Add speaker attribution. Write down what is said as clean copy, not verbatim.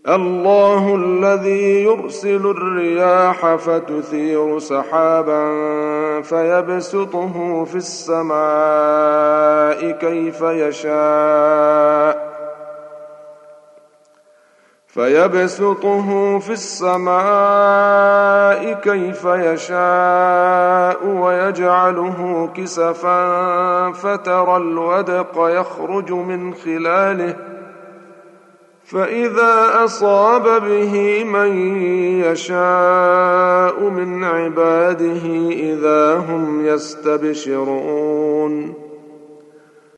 Speaker 1: الله الذي يرسل الرياح فتثير سحابا فيبسطه في السماء كيف يشاء ويجعله كسفا فترى الودق يخرج من خلاله فإذا أصاب به من يشاء من عباده إذا هم يستبشرون